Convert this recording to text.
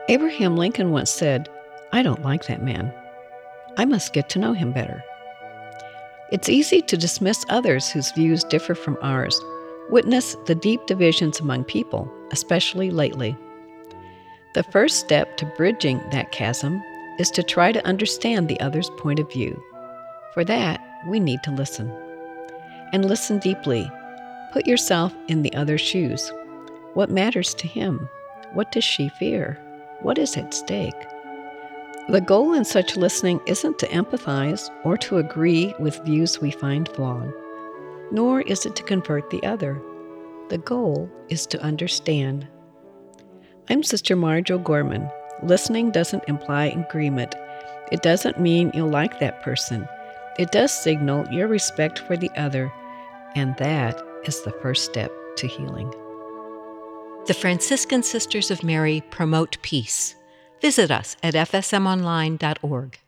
Abraham Lincoln once said, "I don't like that man. I must get to know him better." It's easy to dismiss others whose views differ from ours. Witness the deep divisions among people, especially lately. The first step to bridging that chasm is to try to understand the other's point of view. For that, we need to listen. And listen deeply. Put yourself in the other's shoes. What matters to him? What does she fear? What is at stake? The goal in such listening isn't to empathize or to agree with views we find flawed, nor is it to convert the other. The goal is to understand. I'm Sister Marge O'Gorman. Listening doesn't imply agreement. It doesn't mean you'll like that person. It does signal your respect for the other, and that is the first step to healing. The Franciscan Sisters of Mary promote peace. Visit us at fsmonline.org.